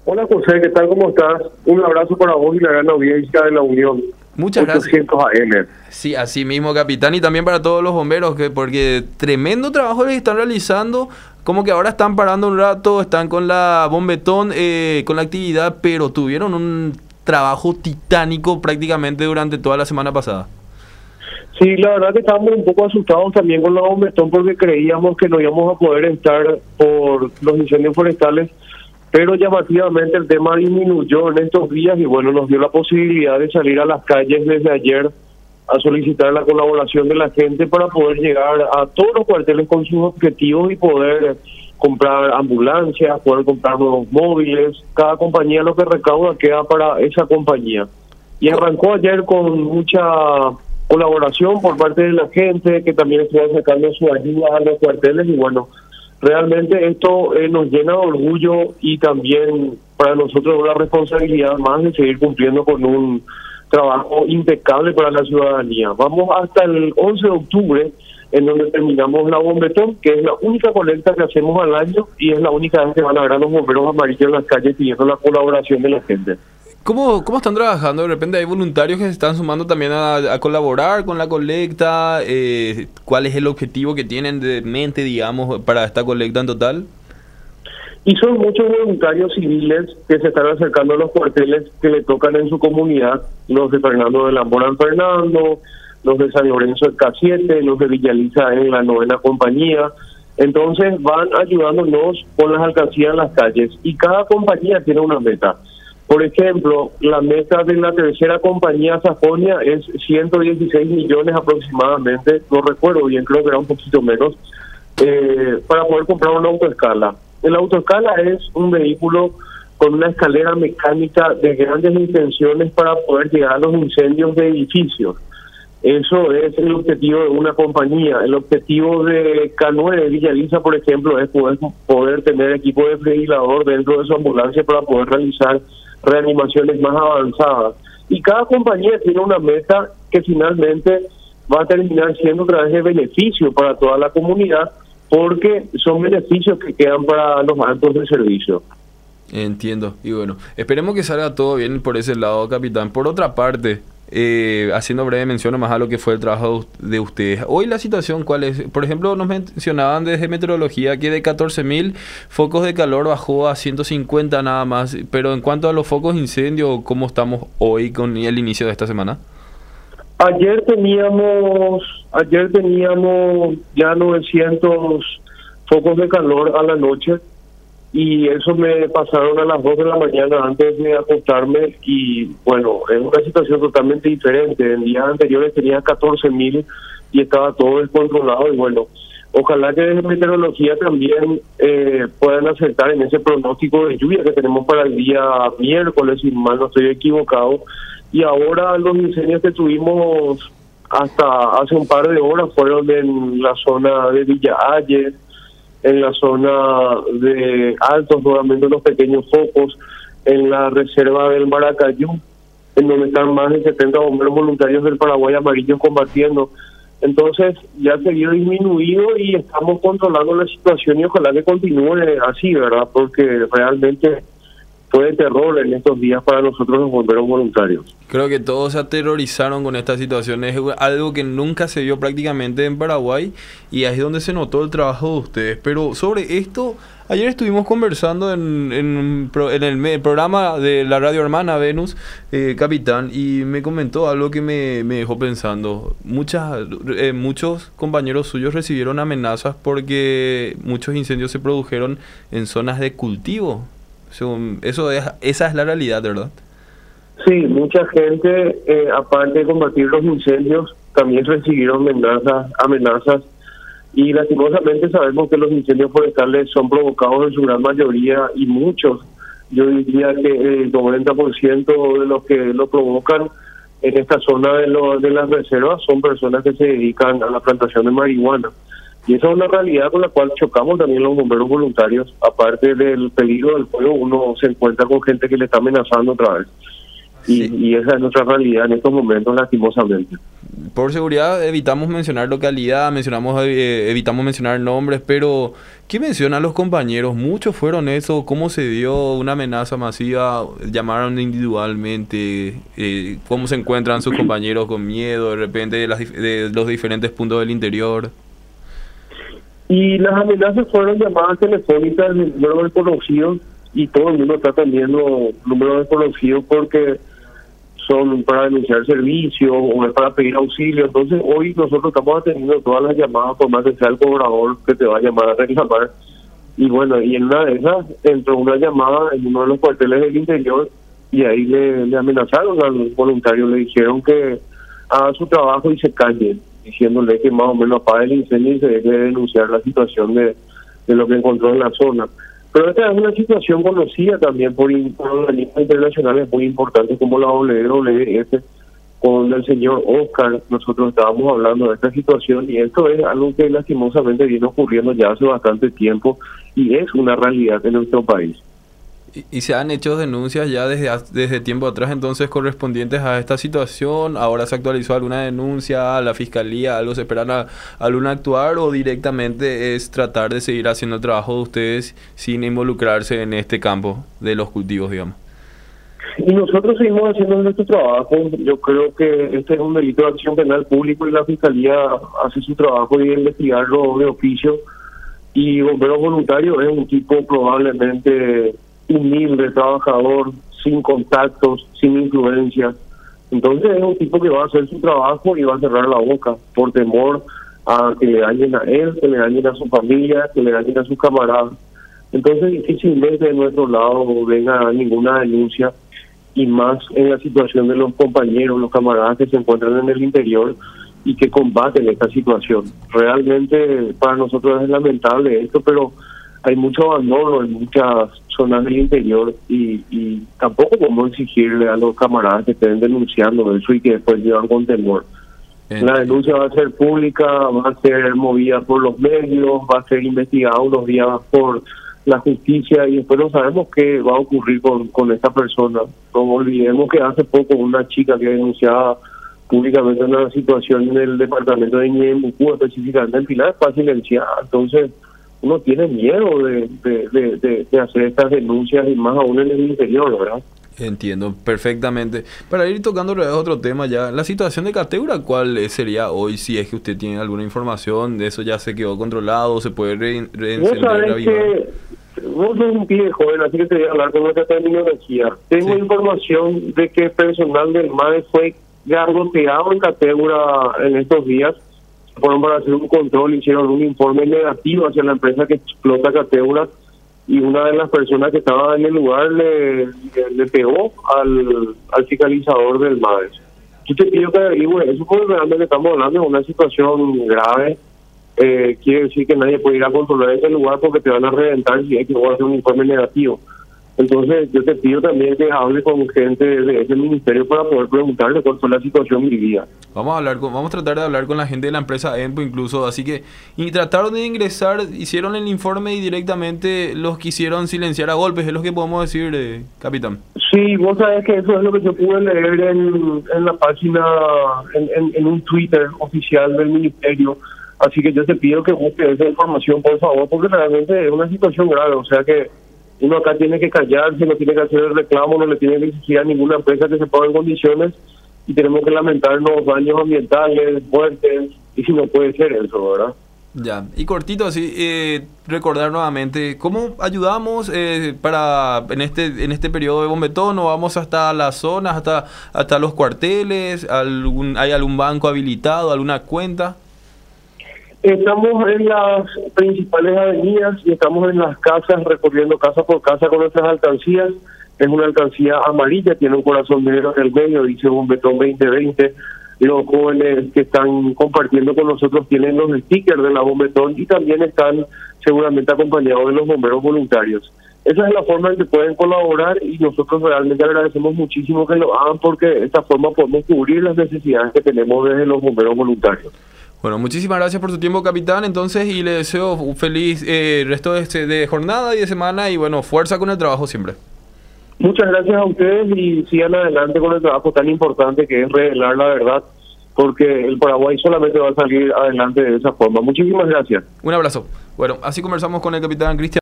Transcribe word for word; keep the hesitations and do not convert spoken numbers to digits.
Hola José, ¿qué tal? ¿Cómo estás? Un abrazo para vos y la gran audiencia de la Unión. Muchas ochocientos gracias. A M. Sí, así mismo, capitán, y también para todos los bomberos, que porque tremendo trabajo les están realizando, como que ahora están parando un rato, están con la bombetón, eh, con la actividad, pero tuvieron un trabajo titánico prácticamente durante toda la semana pasada. Sí, la verdad que estábamos un poco asustados también con la bombetón porque creíamos que no íbamos a poder estar por los incendios forestales, pero llamativamente el tema disminuyó en estos días y bueno, nos dio la posibilidad de salir a las calles desde ayer a solicitar la colaboración de la gente para poder llegar a todos los cuarteles con sus objetivos y poder comprar ambulancias, poder comprar nuevos móviles. Cada compañía lo que recauda queda para esa compañía. Y arrancó ayer con mucha colaboración por parte de la gente que también estuvo sacando su ayuda a los cuarteles y bueno, realmente esto eh, nos llena de orgullo y también para nosotros una responsabilidad más de seguir cumpliendo con un trabajo impecable para la ciudadanía. Vamos hasta el once de octubre, en donde terminamos la bombetón, que es la única colecta que hacemos al año y es la única vez que van a ver a los bomberos amarillos en las calles pidiendo la colaboración de la gente. ¿Cómo, ¿Cómo están trabajando? De repente hay voluntarios que se están sumando también a, a colaborar con la colecta. Eh, ¿Cuál es el objetivo que tienen de mente, digamos, para esta colecta en total? Y son muchos voluntarios civiles que se están acercando a los cuarteles que le tocan en su comunidad, los de Fernando de la Mora en Fernando, los de San Lorenzo en K siete, los de Villaliza en la novena compañía. Entonces van ayudándonos con las alcancías en las calles y cada compañía tiene una meta. Por ejemplo, la meta de la tercera compañía Sajonia es ciento dieciséis millones aproximadamente, no recuerdo bien, creo que era un poquito menos, eh, para poder comprar una autoescala. El autoescala es un vehículo con una escalera mecánica de grandes dimensiones para poder llegar a los incendios de edificios. Eso es el objetivo de una compañía. El objetivo de K nueve de Villaliza, por ejemplo, es poder, poder tener equipo de desfibrilador dentro de su ambulancia para poder realizar reanimaciones más avanzadas. Y cada compañía tiene una meta que finalmente va a terminar siendo a través de beneficio para toda la comunidad, porque son beneficios que quedan para los altos de servicio. Entiendo. Y bueno, esperemos que salga todo bien por ese lado, capitán. Por otra parte, eh, haciendo breve mención más a lo que fue el trabajo de ustedes. Hoy la situación, ¿cuál es? Por ejemplo, nos mencionaban desde meteorología que de catorce mil focos de calor bajó a ciento cincuenta nada más. Pero en cuanto a los focos de incendio, ¿cómo estamos hoy con el inicio de esta semana? Ayer teníamos, ayer teníamos ya novecientos focos de calor a la noche y eso me pasaron a las dos de la mañana antes de acostarme y bueno, es una situación totalmente diferente. En días anteriores tenía catorce mil y estaba todo descontrolado y bueno, ojalá que desde meteorología también eh, puedan acertar en ese pronóstico de lluvia que tenemos para el día miércoles, si mal no estoy equivocado. Y ahora los incendios que tuvimos hasta hace un par de horas fueron en la zona de Villa Ayes, en la zona de Altos, nuevamente los pequeños focos, en la reserva del Maracayú, en donde están más de setenta bomberos voluntarios del Paraguay amarillo combatiendo. Entonces ya se vio disminuido y estamos controlando la situación y ojalá que continúe así, ¿verdad? Porque realmente fue de terror en estos días para nosotros los bomberos voluntarios. Creo que todos se aterrorizaron con esta situación. Es algo que nunca se vio prácticamente en Paraguay y ahí es donde se notó el trabajo de ustedes. Pero sobre esto, ayer estuvimos conversando en, en, en el programa de la radio hermana Venus, eh, capitán, y me comentó algo que me, me dejó pensando. Muchas, eh, muchos compañeros suyos recibieron amenazas porque muchos incendios se produjeron en zonas de cultivo. Eso es, esa es la realidad, ¿verdad? Sí, mucha gente, eh, aparte de combatir los incendios, también recibieron amenazas, amenazas y lastimosamente sabemos que los incendios forestales son provocados en su gran mayoría y muchos, yo diría que el noventa por ciento de los que lo provocan en esta zona de, lo, de las reservas son personas que se dedican a la plantación de marihuana. Y esa es una realidad con la cual chocamos también los bomberos voluntarios. Aparte del peligro del fuego, uno se encuentra con gente que le está amenazando otra vez. Y, Sí. y esa es nuestra realidad en estos momentos, lastimosamente. Por seguridad evitamos mencionar localidad, mencionamos, eh, evitamos mencionar nombres, pero ¿qué mencionan los compañeros? Muchos fueron eso, ¿cómo se dio una amenaza masiva? ¿Llamaron individualmente? Eh, ¿Cómo se encuentran sus compañeros con miedo de repente de, las, dif- de los diferentes puntos del interior? Y las amenazas fueron llamadas telefónicas de números desconocidos, y todo el mundo está teniendo números desconocidos porque son para denunciar servicios o es para pedir auxilio. Entonces hoy nosotros estamos atendiendo todas las llamadas, por más que sea el cobrador que te va a llamar a reclamar. Y bueno, y en una de esas entró una llamada en uno de los cuarteles del interior, y ahí le, le amenazaron al voluntario, le dijeron que haga su trabajo y se calle, diciéndole que más o menos apague el incendio y se deje de denunciar la situación de, de lo que encontró en la zona. Pero esta es una situación conocida también por, in- por organismos internacionales muy importantes como la W W F. Con el señor Oscar nosotros estábamos hablando de esta situación, y esto es algo que lastimosamente viene ocurriendo ya hace bastante tiempo y es una realidad en nuestro país. Y, y se han hecho denuncias ya desde, ha- desde tiempo atrás entonces correspondientes a esta situación. Ahora se actualizó alguna denuncia a la fiscalía, algo se esperan a, algún actuar, o directamente es tratar de seguir haciendo el trabajo de ustedes sin involucrarse en este campo de los cultivos, digamos. Y nosotros seguimos haciendo nuestro trabajo. Yo creo que este es un delito de acción penal público y la fiscalía hace su trabajo de investigarlo de oficio. Y Bomberos Voluntarios es un tipo probablemente humilde, trabajador, sin contactos, sin influencia. Entonces es un tipo que va a hacer su trabajo y va a cerrar la boca por temor a que le dañen a él, que le dañen a su familia, que le dañen a sus camaradas. Entonces difícilmente de nuestro lado venga ninguna denuncia, y más en la situación de los compañeros, los camaradas que se encuentran en el interior y que combaten esta situación. Realmente para nosotros es lamentable esto, pero hay mucho abandono en muchas zonas del interior, y, y tampoco podemos exigirle a los camaradas que estén denunciando eso y que después llevan con temor. La denuncia va a ser pública, va a ser movida por los medios, va a ser investigada unos días por la justicia, y después no sabemos qué va a ocurrir con, con esta persona. No olvidemos que hace poco una chica que denunciaba públicamente una situación en el departamento de Ñemucú, específicamente en Pilar, fue silenciada. Entonces uno tiene miedo de, de, de, de, de hacer estas denuncias, y más aún en el interior, ¿verdad? Entiendo perfectamente. Para ir tocando otro tema ya, la situación de Cateura, ¿cuál sería hoy? Si es que usted tiene alguna información de eso, ya se quedó controlado, se puede re Vos reencender, sabés reavivar. que vos sos un pibe joven, así que te voy a hablar con nuestra terminología. Tengo Sí. información de que personal del M A D fue gargoteado en Cateura en estos días. Fueron para hacer un control, hicieron un informe negativo hacia la empresa que explota Cateura, y una de las personas que estaba en el lugar le, le, le pegó al, al fiscalizador del M A D. Yo te pido que averigüe eso, porque realmente estamos hablando de una situación grave. Eh, quiere decir que nadie puede ir a controlar ese lugar porque te van a reventar si es que voy a hacer un informe negativo. Entonces yo te pido también que hable con gente de ese ministerio para poder preguntarle cuál fue la situación vivida. Vamos a hablar con, vamos a tratar de hablar con la gente de la empresa EMPO incluso, así que y trataron de ingresar, hicieron el informe y directamente los quisieron silenciar a golpes, es lo que podemos decir, eh, capitán. Sí, vos sabés que eso es lo que yo pude leer en, en la página, en, en, en un Twitter oficial del ministerio. Así que yo te pido que busques esa información, por favor, porque realmente es una situación grave. O sea que uno acá tiene que callarse, no tiene que hacer el reclamo, no le tiene que exigir a ninguna empresa que se ponga en condiciones, y tenemos que lamentarnos daños ambientales, muertes, y si no puede ser eso, ¿verdad? Ya, y cortito así, eh, recordar nuevamente, ¿cómo ayudamos eh, para en este en este periodo de bombetón? ¿No vamos hasta las zonas, hasta hasta los cuarteles? Algún, ¿Hay algún banco habilitado, alguna cuenta? Estamos en las principales avenidas y estamos en las casas, recorriendo casa por casa con nuestras alcancías. Es una alcancía amarilla, tiene un corazón negro en el medio, dice Bombetón veinte veinte. Los jóvenes que están compartiendo con nosotros tienen los stickers de la Bombetón y también están seguramente acompañados de los bomberos voluntarios. Esa es la forma en que pueden colaborar, y nosotros realmente agradecemos muchísimo que lo hagan, porque de esta forma podemos cubrir las necesidades que tenemos desde los bomberos voluntarios. Bueno, muchísimas gracias por su tiempo, capitán, entonces, y le deseo un feliz eh, resto de, de jornada y de semana, y bueno, fuerza con el trabajo siempre. Muchas gracias a ustedes y sigan adelante con el trabajo tan importante que es revelar la verdad, porque el Paraguay solamente va a salir adelante de esa forma. Muchísimas gracias. Un abrazo. Bueno, así conversamos con el capitán Cristian.